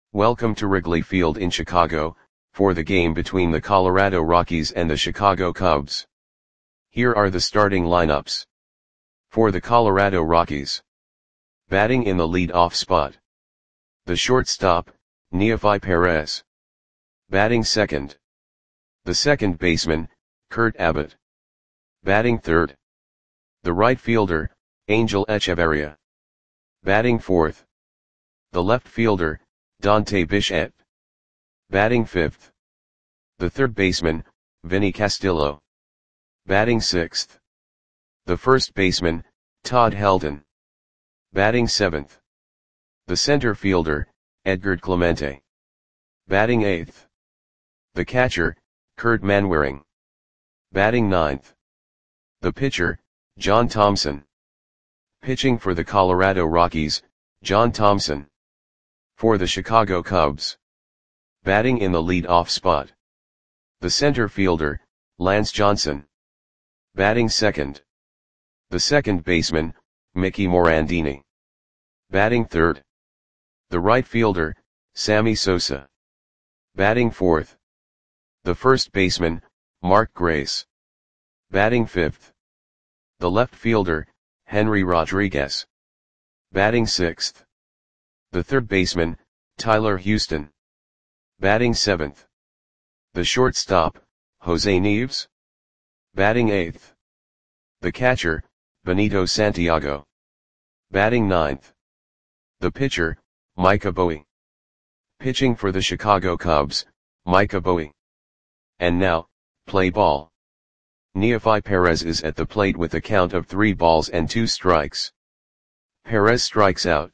Welcome to Wrigley Field in Chicago, for the game between the Colorado Rockies and the Chicago Cubs. Here are the starting lineups. For the Colorado Rockies. Batting in the lead-off spot. The shortstop, Neofi Perez. Batting second. The second baseman, Kurt Abbott. Batting third. The right fielder, Angel Echeverria. Batting fourth. The left fielder, Dante Bichette. Batting fifth. The third baseman, Vinny Castillo. Batting sixth. The first baseman, Todd Helton. Batting seventh. The center fielder, Edgar Clemente. Batting eighth. The catcher, Kurt Manwaring. Batting ninth. The pitcher, John Thompson. Pitching for the Colorado Rockies, John Thompson. For the Chicago Cubs. Batting in the lead-off spot. The center fielder, Lance Johnson. Batting second. The second baseman, Mickey Morandini. Batting third. The right fielder, Sammy Sosa. Batting fourth. The first baseman, Mark Grace. Batting fifth. The left fielder, Henry Rodriguez. Batting sixth. The third baseman, Tyler Houston. Batting seventh. The shortstop, Jose Neves. Batting eighth. The catcher, Benito Santiago. Batting ninth. The pitcher, Micah Bowie. Pitching for the Chicago Cubs, Micah Bowie. And now, play ball. Neofi Perez is at the plate with a count of 3 balls and 2 strikes. Perez strikes out.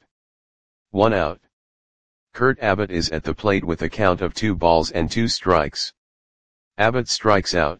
1 out. Kurt Abbott is at the plate with a count of 2 balls and 2 strikes. Abbott strikes out.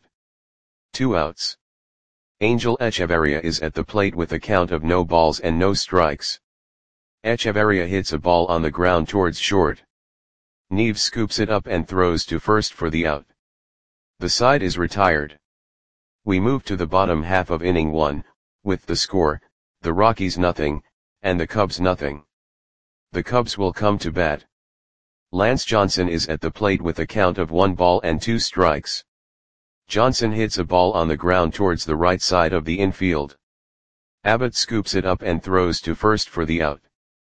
2 outs. Angel Echeverria is at the plate with a count of no balls and no strikes. Echeverria hits a ball on the ground towards short. Neves scoops it up and throws to first for the out. The side is retired. We move to the bottom half of inning 1, with the score, the Rockies nothing, and the Cubs nothing. The Cubs will come to bat. Lance Johnson is at the plate with a count of 1 ball and 2 strikes. Johnson hits a ball on the ground towards the right side of the infield. Abbott scoops it up and throws to first for the out.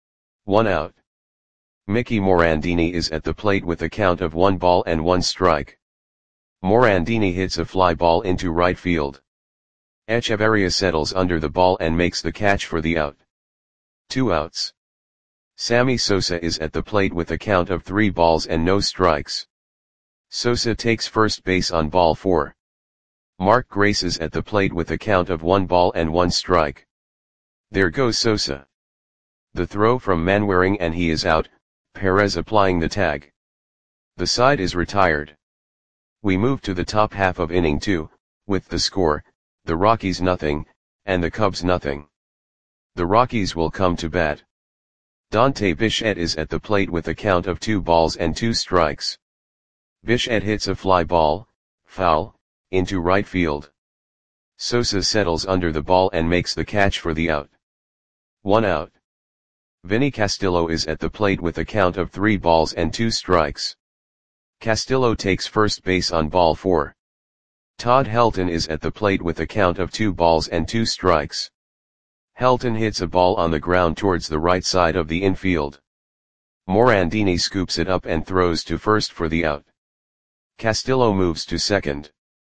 1 out. Mickey Morandini is at the plate with a count of 1 ball and 1 strike. Morandini hits a fly ball into right field. Echeverria settles under the ball and makes the catch for the out. 2 outs. Sammy Sosa is at the plate with a count of 3 balls and no strikes. Sosa takes first base on ball 4. Mark Grace is at the plate with a count of 1 ball and 1 strike. There goes Sosa. The throw from Manwaring and he is out, Perez applying the tag. The side is retired. We move to the top half of inning 2, with the score, the Rockies nothing, and the Cubs nothing. The Rockies will come to bat. Dante Bichette is at the plate with a count of 2 balls and 2 strikes. Bichette hits a fly ball, foul, into right field. Sosa settles under the ball and makes the catch for the out. 1 out. Vinny Castillo is at the plate with a count of 3 balls and 2 strikes. Castillo takes first base on ball 4. Todd Helton is at the plate with a count of 2 balls and 2 strikes. Helton hits a ball on the ground towards the right side of the infield. Morandini scoops it up and throws to first for the out. Castillo moves to second.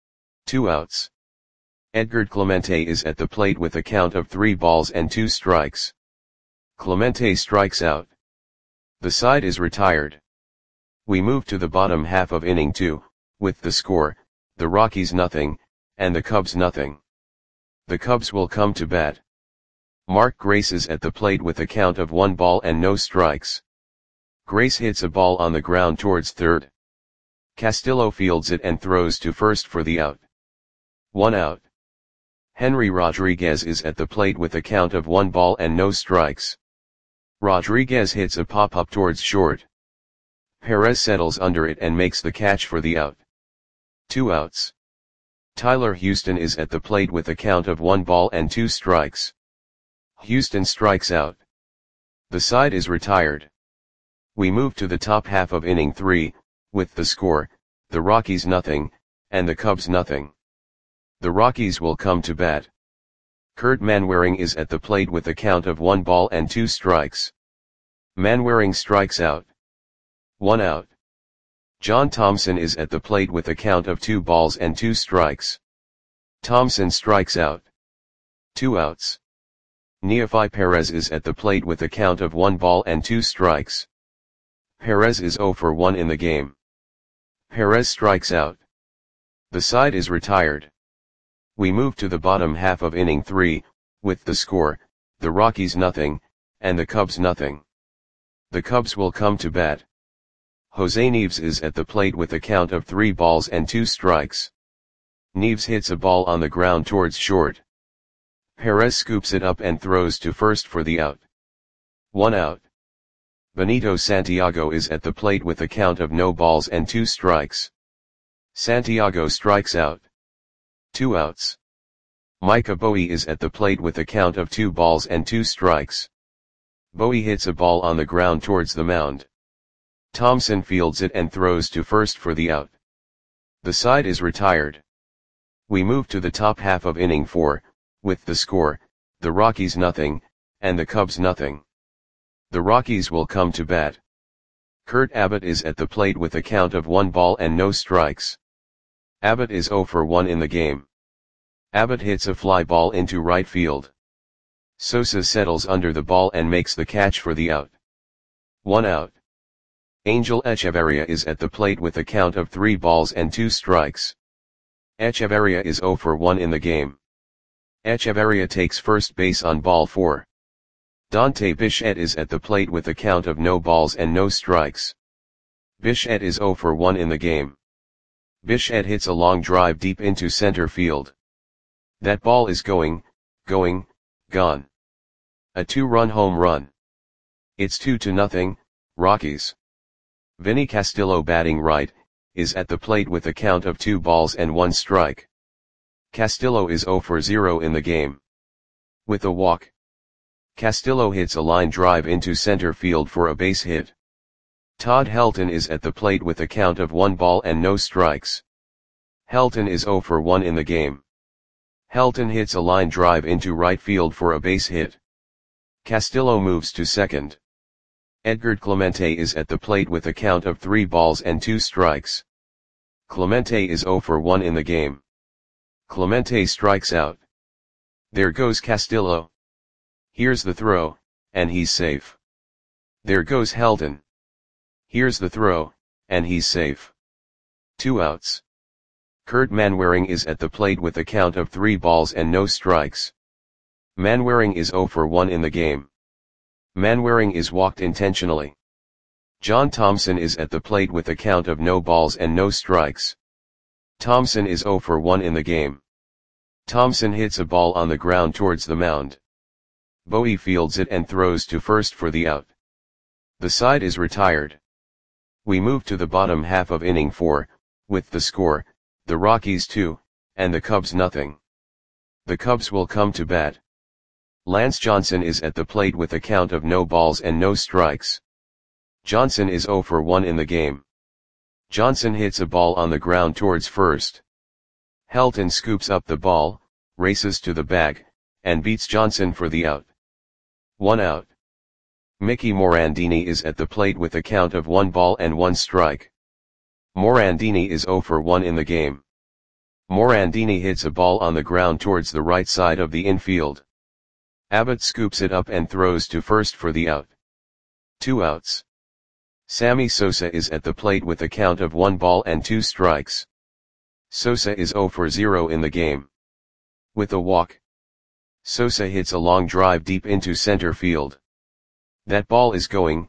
2 outs. Edgar Clemente is at the plate with a count of 3 balls and 2 strikes. Clemente strikes out. The side is retired. We move to the bottom half of inning 2, with the score, the Rockies nothing, and the Cubs nothing. The Cubs will come to bat. Mark Grace is at the plate with a count of 1 ball and no strikes. Grace hits a ball on the ground towards third. Castillo fields it and throws to first for the out. 1 out. Henry Rodriguez is at the plate with a count of 1 ball and no strikes. Rodriguez hits a pop-up towards short. Perez settles under it and makes the catch for the out. 2 outs. Tyler Houston is at the plate with a count of 1 ball and 2 strikes. Houston strikes out. The side is retired. We move to the top half of inning 3, with the score, the Rockies nothing, and the Cubs nothing. The Rockies will come to bat. Kurt Manwaring is at the plate with a count of 1 ball and 2 strikes. Manwaring strikes out. 1 out. John Thomson is at the plate with a count of 2 balls and 2 strikes. Thomson strikes out. 2 outs. Neofi Perez is at the plate with a count of 1 ball and 2 strikes. Perez is 0 for 1 in the game. Perez strikes out. The side is retired. We move to the bottom half of inning 3, with the score, the Rockies nothing, and the Cubs nothing. The Cubs will come to bat. Jose Neves is at the plate with a count of 3 balls and 2 strikes. Neves hits a ball on the ground towards short. Perez scoops it up and throws to first for the out. 1 out. Benito Santiago is at the plate with a count of no balls and 2 strikes. Santiago strikes out. 2 outs. Micah Bowie is at the plate with a count of 2 balls and 2 strikes. Bowie hits a ball on the ground towards the mound. Thomson fields it and throws to first for the out. The side is retired. We move to the top half of inning 4, with the score, the Rockies nothing, and the Cubs nothing. The Rockies will come to bat. Kurt Abbott is at the plate with a count of 1 ball and no strikes. Abbott is 0 for 1 in the game. Abbott hits a fly ball into right field. Sosa settles under the ball and makes the catch for the out. 1 out. Angel Echeverria is at the plate with a count of 3 balls and 2 strikes. Echeverria is 0 for 1 in the game. Echeverria takes first base on ball 4. Dante Bichette is at the plate with a count of no balls and no strikes. Bichette is 0 for 1 in the game. Bichette hits a long drive deep into center field. That ball is going, gone. A 2-run home run. It's 2-0, Rockies. Vinny Castillo, batting right, is at the plate with a count of 2 balls and 1 strike. Castillo is 0 for 0 in the game. With a walk. Castillo hits a line drive into center field for a base hit. Todd Helton is at the plate with a count of 1 ball and no strikes. Helton is 0 for 1 in the game. Helton hits a line drive into right field for a base hit. Castillo moves to second. Edgar Clemente is at the plate with a count of 3 balls and 2 strikes. Clemente is 0 for 1 in the game. Clemente strikes out. There goes Castillo. Here's the throw, and he's safe. There goes Helton. Here's the throw, and he's safe. 2 outs. Kurt Manwaring is at the plate with a count of 3 balls and no strikes. Manwaring is 0 for 1 in the game. Manwaring is walked intentionally. John Thomson is at the plate with a count of no balls and no strikes. Thomson is 0 for 1 in the game. Thomson hits a ball on the ground towards the mound. Bowie fields it and throws to first for the out. The side is retired. We move to the bottom half of inning 4, with the score, the Rockies 2, and the Cubs nothing. The Cubs will come to bat. Lance Johnson is at the plate with a count of no balls and no strikes. Johnson is 0 for 1 in the game. Johnson hits a ball on the ground towards first. Helton scoops up the ball, races to the bag, and beats Johnson for the out. 1 out. Mickey Morandini is at the plate with a count of 1 ball and 1 strike. Morandini is 0 for 1 in the game. Morandini hits a ball on the ground towards the right side of the infield. Abbott scoops it up and throws to first for the out. 2 outs. Sammy Sosa is at the plate with a count of 1 ball and 2 strikes. Sosa is 0 for 0 in the game. With a walk. Sosa hits a long drive deep into center field. That ball is going,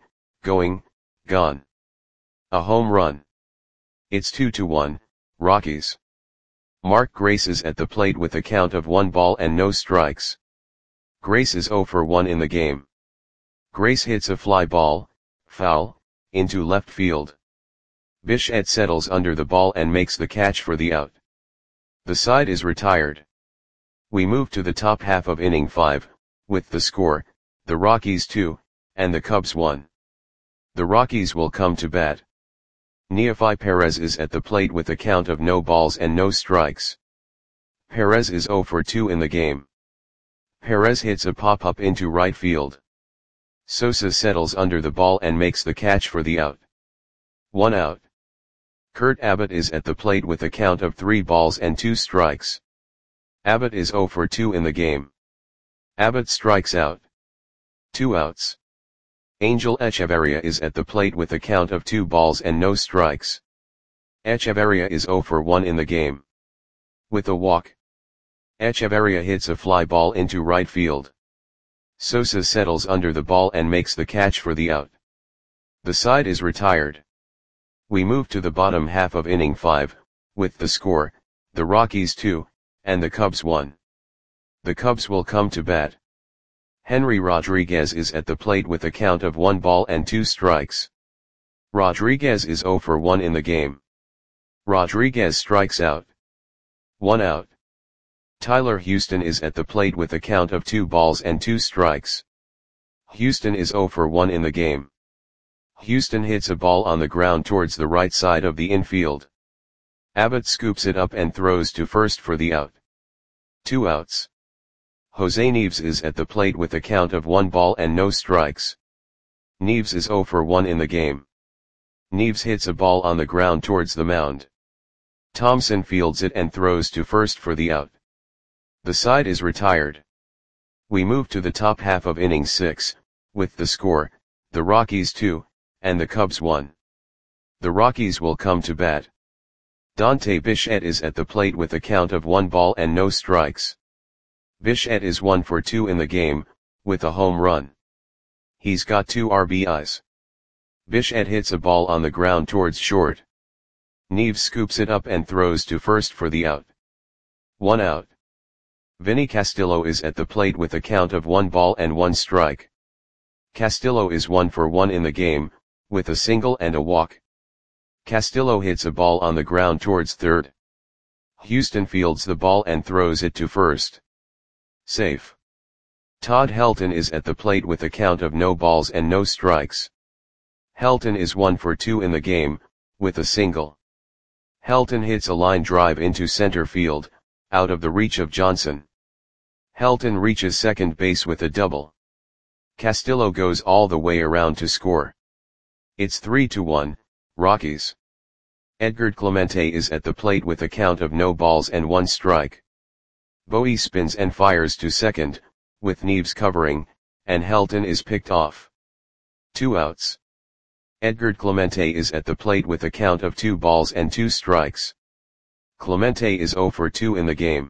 gone. A home run. It's 2-1, Rockies. Mark Grace is at the plate with a count of 1 ball and no strikes. Grace is 0 for 1 in the game. Grace hits a fly ball, foul, into left field. Bichette settles under the ball and makes the catch for the out. The side is retired. We move to the top half of inning 5, with the score, the Rockies 2, and the Cubs 1. The Rockies will come to bat. Neofi Perez is at the plate with a count of no balls and no strikes. Perez is 0 for 2 in the game. Perez hits a pop-up into right field. Sosa settles under the ball and makes the catch for the out. 1 out. Kurt Abbott is at the plate with a count of 3 balls and 2 strikes. Abbott is 0 for 2 in the game. Abbott strikes out. 2 outs. Angel Echeverria is at the plate with a count of 2 balls and no strikes. Echeverria is 0 for 1 in the game. With a walk. Echeverria hits a fly ball into right field. Sosa settles under the ball and makes the catch for the out. The side is retired. We move to the bottom half of inning 5, with the score, the Rockies 2, and the Cubs 1. The Cubs will come to bat. Henry Rodriguez is at the plate with a count of 1 ball and 2 strikes. Rodriguez is 0 for 1 in the game. Rodriguez strikes out. 1 out. Tyler Houston is at the plate with a count of 2 balls and 2 strikes. Houston is 0 for 1 in the game. Houston hits a ball on the ground towards the right side of the infield. Abbott scoops it up and throws to first for the out. 2 outs. Jose Neves is at the plate with a count of 1 ball and no strikes. Neves is 0 for 1 in the game. Neves hits a ball on the ground towards the mound. Thompson fields it and throws to first for the out. The side is retired. We move to the top half of inning 6, with the score, the Rockies 2, and the Cubs 1. The Rockies will come to bat. Dante Bichette is at the plate with a count of 1 ball and no strikes. Bichette is 1 for 2 in the game, with a home run. He's got 2 RBIs. Bichette hits a ball on the ground towards short. Neves scoops it up and throws to first for the out. 1 out. Vinny Castillo is at the plate with a count of 1 ball and 1 strike. Castillo is 1 for 1 in the game, with a single and a walk. Castillo hits a ball on the ground towards third. Houston fields the ball and throws it to first. Safe. Todd Helton is at the plate with a count of no balls and no strikes. Helton is 1 for 2 in the game, with a single. Helton hits a line drive into center field, out of the reach of Johnson. Helton reaches second base with a double. Castillo goes all the way around to score. It's 3-1, Rockies. Edgar Clemente is at the plate with a count of no balls and 1 strike. Bowie spins and fires to second, with Neves covering, and Helton is picked off. 2 outs. Edgar Clemente is at the plate with a count of 2 balls and 2 strikes. Clemente is 0 for 2 in the game.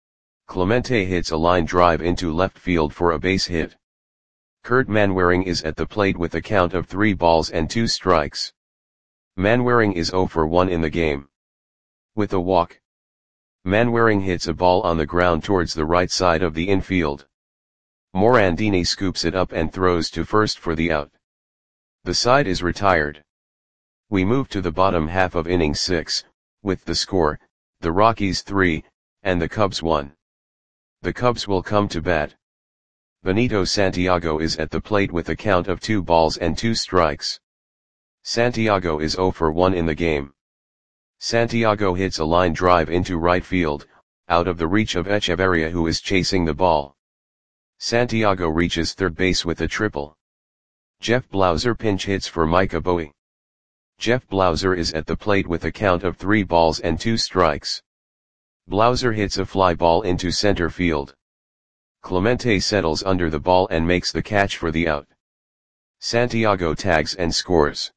Clemente hits a line drive into left field for a base hit. Kurt Manwaring is at the plate with a count of 3 balls and 2 strikes. Manwaring is 0 for 1 in the game. With a walk. Manwaring hits a ball on the ground towards the right side of the infield. Morandini scoops it up and throws to first for the out. The side is retired. We move to the bottom half of inning 6, with the score, the Rockies 3, and the Cubs 1. The Cubs will come to bat. Benito Santiago is at the plate with a count of 2 balls and 2 strikes. Santiago is 0 for 1 in the game. Santiago hits a line drive into right field, out of the reach of Echeverria who is chasing the ball. Santiago reaches third base with a triple. Jeff Blauser pinch hits for Micah Bowie. Jeff Blauser is at the plate with a count of 3 balls and 2 strikes. Blauser hits a fly ball into center field. Clemente settles under the ball and makes the catch for the out. Santiago tags and scores.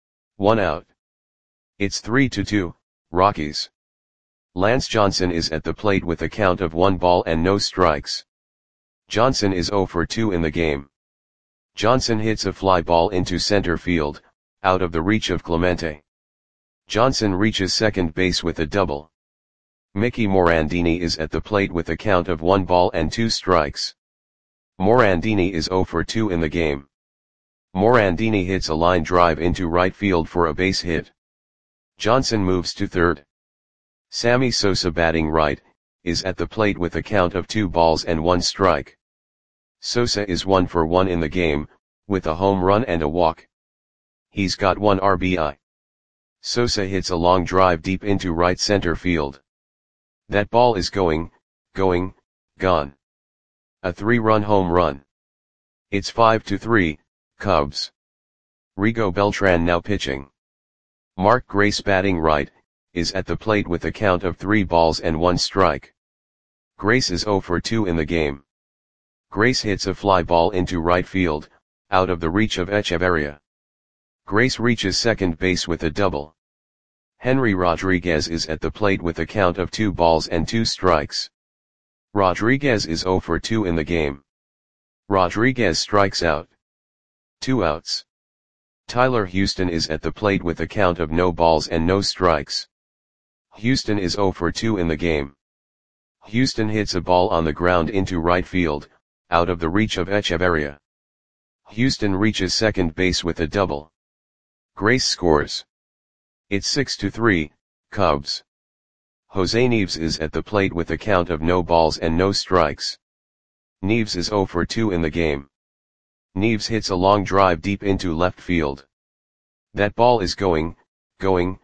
1 out. It's 3-2, Rockies. Lance Johnson is at the plate with a count of 1 ball and no strikes. Johnson is 0 for 2 in the game. Johnson hits a fly ball into center field, out of the reach of Clemente. Johnson reaches second base with a double. Mickey Morandini is at the plate with a count of 1 ball and 2 strikes. Morandini is 0 for 2 in the game. Morandini hits a line drive into right field for a base hit. Johnson moves to third. Sammy Sosa batting right, is at the plate with a count of 2 balls and 1 strike. Sosa is 1 for 1 in the game, with a home run and a walk. He's got 1 RBI. Sosa hits a long drive deep into right center field. That ball is going, gone. A 3-run home run. It's 5-3, Cubs. Rigo Beltran now pitching. Mark Grace batting right, is at the plate with a count of 3 balls and 1 strike. Grace is 0 for 2 in the game. Grace hits a fly ball into right field, out of the reach of Echeverria. Grace reaches second base with a double. Henry Rodriguez is at the plate with a count of 2 balls and 2 strikes. Rodriguez is 0 for 2 in the game. Rodriguez strikes out. 2 outs. Tyler Houston is at the plate with a count of no balls and no strikes. Houston is 0 for 2 in the game. Houston hits a ball on the ground into right field, out of the reach of Echeverria. Houston reaches second base with a double. Grace scores. It's 6-3, Cubs. Jose Neves is at the plate with a count of no balls and no strikes. Neves is 0 for 2 in the game. Neves hits a long drive deep into left field. That ball is going, gone.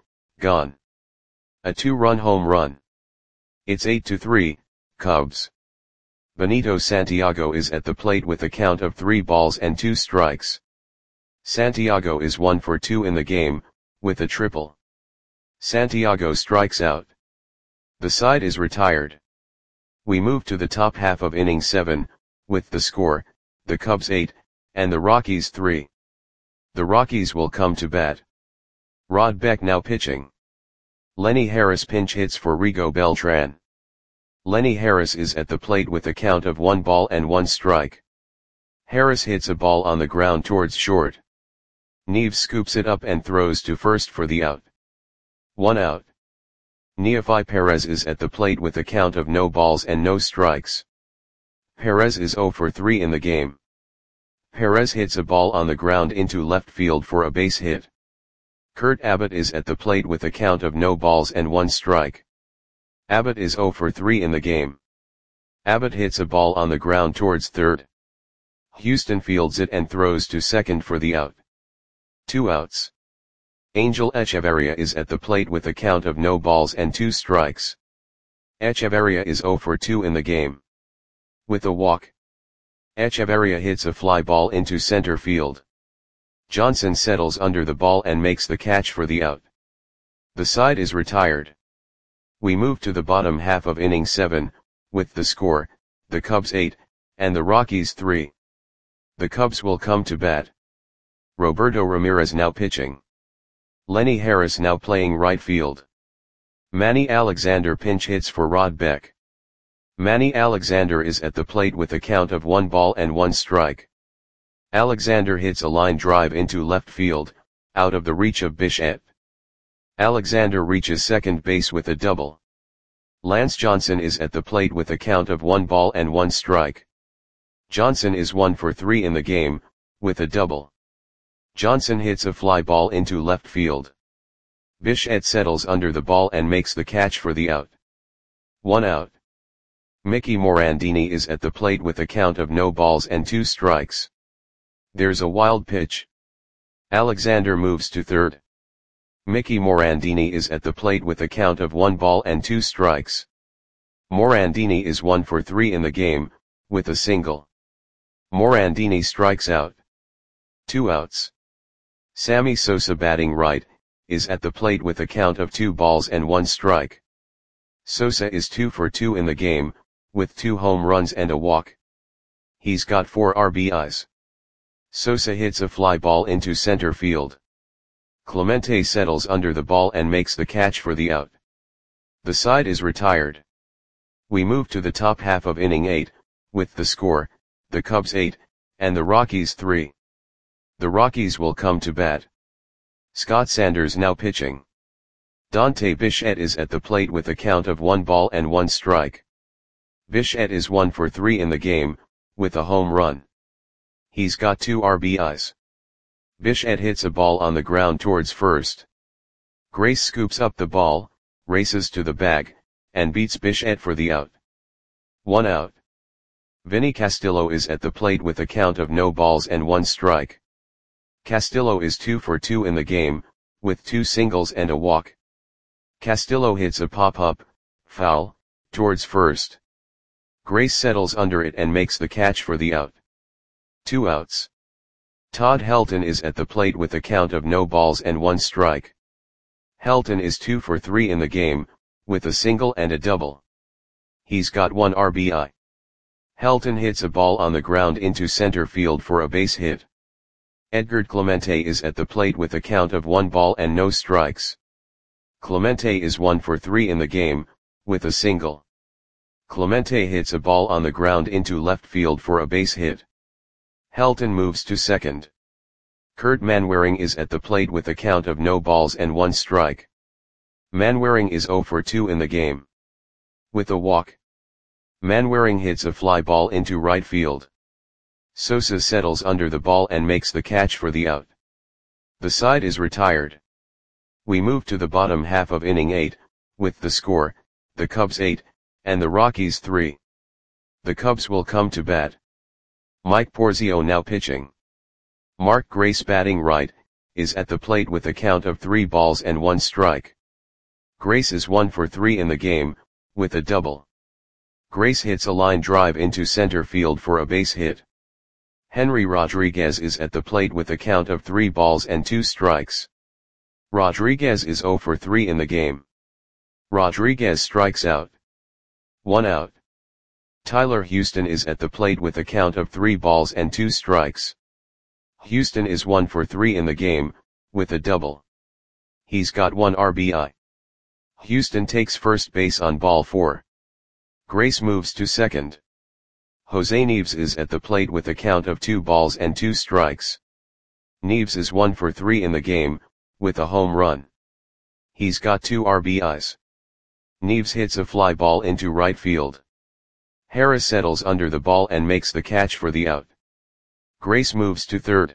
A 2-run home run. It's 8-3, Cubs. Benito Santiago is at the plate with a count of 3 balls and 2 strikes. Santiago is 1 for 2 in the game, with a triple. Santiago strikes out. The side is retired. We move to the top half of inning 7, with the score, the Cubs 8, and the Rockies 3. The Rockies will come to bat. Rod Beck now pitching. Lenny Harris pinch hits for Rigo Beltran. Lenny Harris is at the plate with a count of 1 ball and 1 strike. Harris hits a ball on the ground towards short. Neves scoops it up and throws to first for the out. 1 out. Neofi Perez is at the plate with a count of no balls and no strikes. Perez is 0 for 3 in the game. Perez hits a ball on the ground into left field for a base hit. Kurt Abbott is at the plate with a count of no balls and 1 strike. Abbott is 0 for 3 in the game. Abbott hits a ball on the ground towards third. Houston fields it and throws to second for the out. 2 outs. Angel Echeverria is at the plate with a count of no balls and 2 strikes. Echeverria is 0 for 2 in the game. With a walk. Echeverria hits a fly ball into center field. Johnson settles under the ball and makes the catch for the out. The side is retired. We move to the bottom half of inning 7, with the score, the Cubs 8, and the Rockies 3. The Cubs will come to bat. Roberto Ramirez now pitching. Lenny Harris now playing right field. Manny Alexander pinch hits for Rod Beck. Manny Alexander is at the plate with a count of 1 ball and 1 strike. Alexander hits a line drive into left field, out of the reach of Bichette. Alexander reaches second base with a double. Lance Johnson is at the plate with a count of 1 ball and 1 strike. Johnson is 1 for 3 in the game, with a double. Johnson hits a fly ball into left field. Bichette settles under the ball and makes the catch for the out. 1 out. Mickey Morandini is at the plate with a count of no balls and 2 strikes. There's a wild pitch. Alexander moves to third. Mickey Morandini is at the plate with a count of 1 ball and 2 strikes. Morandini is 1 for 3 in the game, with a single. Morandini strikes out. 2 outs. Sammy Sosa batting right, is at the plate with a count of 2 balls and 1 strike. Sosa is 2 for 2 in the game, with 2 home runs and a walk. He's got 4 RBIs. Sosa hits a fly ball into center field. Clemente settles under the ball and makes the catch for the out. The side is retired. We move to the top half of inning 8, with the score, the Cubs 8, and the Rockies 3. The Rockies will come to bat. Scott Sanders now pitching. Dante Bichette is at the plate with a count of 1 ball and 1 strike. Bichette is 1 for 3 in the game, with a home run. He's got 2 RBIs. Bichette hits a ball on the ground towards first. Grace scoops up the ball, races to the bag, and beats Bichette for the out. 1 out. Vinny Castillo is at the plate with a count of no balls and 1 strike. Castillo is 2 for 2 in the game, with 2 singles and a walk. Castillo hits a pop-up, foul, towards first. Grace settles under it and makes the catch for the out. 2 outs. Todd Helton is at the plate with a count of no balls and 1 strike. Helton is 2 for 3 in the game, with a single and a double. He's got 1 RBI. Helton hits a ball on the ground into center field for a base hit. Edgar Clemente is at the plate with a count of 1 ball and no strikes. Clemente is 1 for 3 in the game, with a single. Clemente hits a ball on the ground into left field for a base hit. Helton moves to second. Kurt Manwaring is at the plate with a count of no balls and 1 strike. Manwaring is 0 for 2 in the game. With a walk. Manwaring hits a fly ball into right field. Sosa settles under the ball and makes the catch for the out. The side is retired. We move to the bottom half of inning 8, with the score, the Cubs 8, and the Rockies 3. The Cubs will come to bat. Mike Porzio now pitching. Mark Grace batting right, is at the plate with a count of 3 balls and 1 strike. Grace is 1 for 3 in the game, with a double. Grace hits a line drive into center field for a base hit. Henry Rodriguez is at the plate with a count of 3 balls and 2 strikes. Rodriguez is 0 for 3 in the game. Rodriguez strikes out. 1 out. Tyler Houston is at the plate with a count of 3 balls and 2 strikes. Houston is 1 for 3 in the game, with a double. He's got 1 RBI. Houston takes first base on ball 4. Grace moves to second. Jose Neves is at the plate with a count of 2 balls and 2 strikes. Neves is 1 for 3 in the game, with a home run. He's got 2 RBIs. Neves hits a fly ball into right field. Harris settles under the ball and makes the catch for the out. Grace moves to third.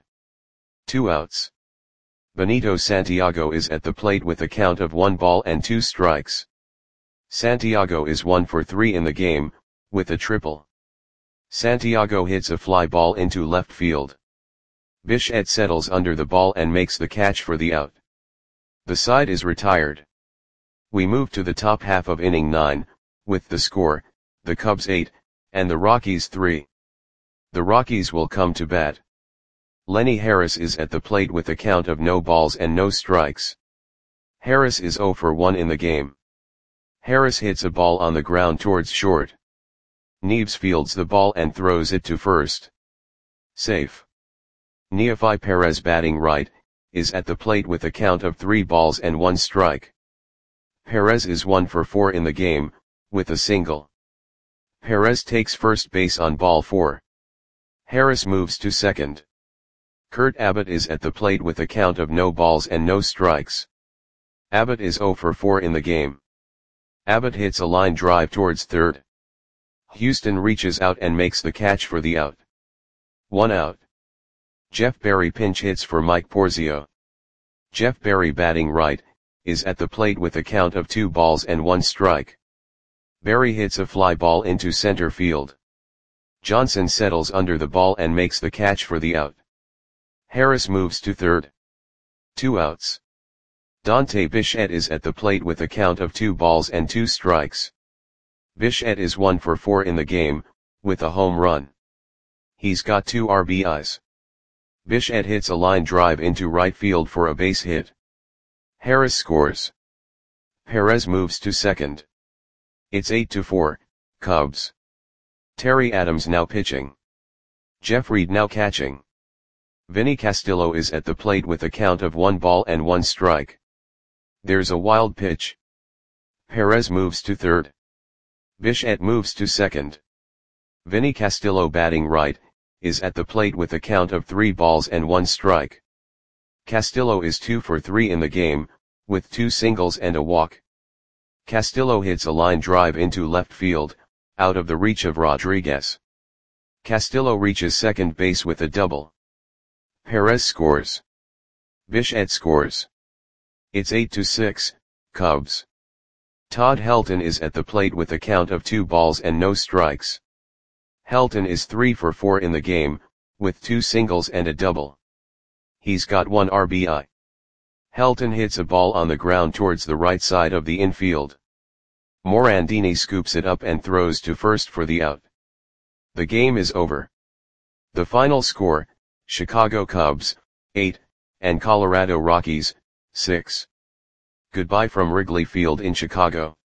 2 outs. Benito Santiago is at the plate with a count of 1 ball and 2 strikes. Santiago is 1 for 3 in the game, with a triple. Santiago hits a fly ball into left field. Bichette settles under the ball and makes the catch for the out. The side is retired. We move to the top half of inning 9, with the score, the Cubs 8, and the Rockies 3. The Rockies will come to bat. Lenny Harris is at the plate with a count of no balls and no strikes. Harris is 0 for 1 in the game. Harris hits a ball on the ground towards short. Neves fields the ball and throws it to first. Safe. Neefi Perez batting right, is at the plate with a count of 3 balls and 1 strike. Perez is 1 for 4 in the game, with a single. Perez takes first base on ball 4. Harris moves to second. Kurt Abbott is at the plate with a count of no balls and no strikes. Abbott is 0 for 4 in the game. Abbott hits a line drive towards third. Houston reaches out and makes the catch for the out. 1 out. Jeff Berry pinch hits for Mike Porzio. Jeff Berry batting right, is at the plate with a count of 2 balls and 1 strike. Berry hits a fly ball into center field. Johnson settles under the ball and makes the catch for the out. Harris moves to third. 2 outs. Dante Bichette is at the plate with a count of 2 balls and 2 strikes. Bichette is 1 for 4 in the game, with a home run. He's got 2 RBIs. Bichette hits a line drive into right field for a base hit. Harris scores. Perez moves to second. It's 8-4, Cubs. Terry Adams now pitching. Jeff Reed now catching. Vinny Castillo is at the plate with a count of 1 ball and 1 strike. There's a wild pitch. Perez moves to third. Bichette moves to second. Vinny Castillo batting right, is at the plate with a count of 3 balls and 1 strike. Castillo is 2 for 3 in the game, with 2 singles and a walk. Castillo hits a line drive into left field, out of the reach of Rodriguez. Castillo reaches second base with a double. Perez scores. Bichette scores. It's 8-6, Cubs. Todd Helton is at the plate with a count of 2 balls and no strikes. Helton is 3 for 4 in the game, with 2 singles and a double. he's got 1 RBI. Helton hits a ball on the ground towards the right side of the infield. Morandini scoops it up and throws to first for the out. The game is over. The final score, Chicago Cubs, 8, and Colorado Rockies, 6. Goodbye from Wrigley Field in Chicago.